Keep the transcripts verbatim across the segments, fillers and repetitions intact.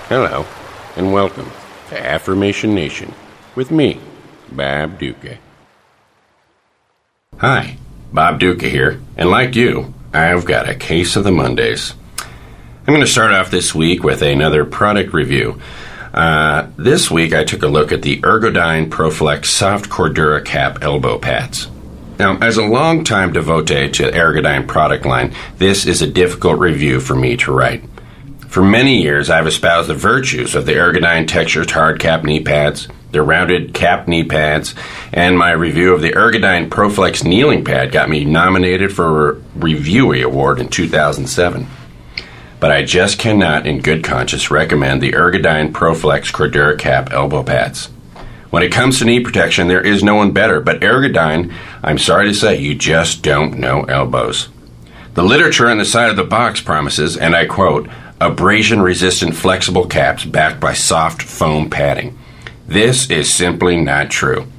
Hello, and welcome to Affirmation Nation with me, Bob Duca. Hi, Bob Duca here, and like you, I've got a case of the Mondays. I'm going to start off this week with another product review. Uh, this week I took a look at the Ergodyne ProFlex Soft Cordura Cap Elbow Pads. Now, as a long-time devotee to the Ergodyne product line, this is a difficult review for me to write. For many years, I've espoused the virtues of the Ergodyne textured hard cap knee pads, the rounded cap knee pads, and my review of the Ergodyne ProFlex kneeling pad got me nominated for a Reviewy Award in two thousand seven. But I just cannot, in good conscience, recommend the Ergodyne ProFlex Cordura Cap elbow pads. When it comes to knee protection, there is no one better, but Ergodyne, I'm sorry to say, you just don't know elbows. The literature on the side of the box promises, and I quote, abrasion-resistant flexible caps backed by soft foam padding. This is simply not true.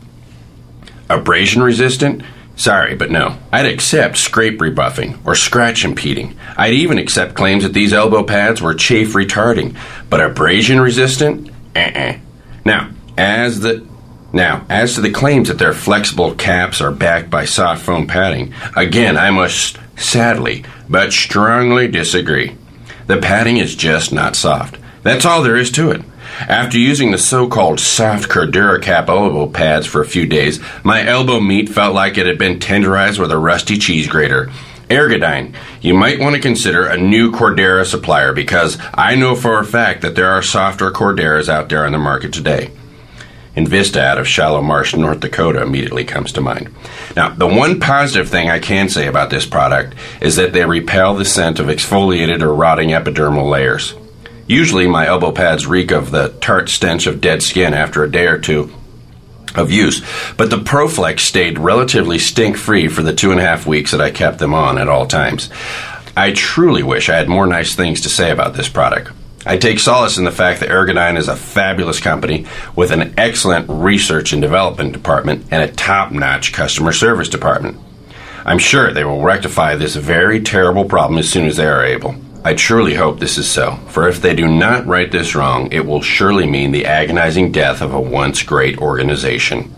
Abrasion-resistant? Sorry, but no. I'd accept scrape rebuffing or scratch impeding. I'd even accept claims that these elbow pads were chafe retarding. But abrasion-resistant? Uh-uh. Now, as the... Now, as to the claims that their flexible caps are backed by soft foam padding, again, I must sadly but strongly disagree. The padding is just not soft. That's all there is to it. After using the so-called soft Cordura Cap elbow pads for a few days, my elbow meat felt like it had been tenderized with a rusty cheese grater. Ergodyne, you might want to consider a new Cordura supplier because I know for a fact that there are softer Corduras out there on the market today. Invista out of Shallow Marsh, North Dakota immediately comes to mind. Now, the one positive thing I can say about this product is that they repel the scent of exfoliated or rotting epidermal layers. Usually my elbow pads reek of the tart stench of dead skin after a day or two of use, but the ProFlex stayed relatively stink-free for the two and a half weeks that I kept them on at all times. I truly wish I had more nice things to say about this product. I take solace in the fact that Ergodyne is a fabulous company with an excellent research and development department and a top-notch customer service department. I'm sure they will rectify this very terrible problem as soon as they are able. I truly hope this is so, for if they do not right this wrong, it will surely mean the agonizing death of a once great organization.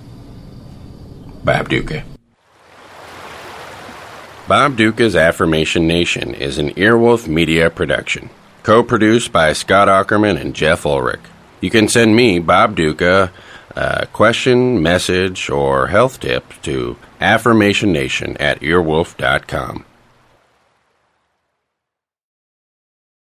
Bob Duca. Bob Duca's Affirmation Nation is an Earwolf Media production. Co-produced by Scott Ackerman and Jeff Ulrich. You can send me, Bob Duca, a question, message, or health tip to affirmation nation at earwolf dot com.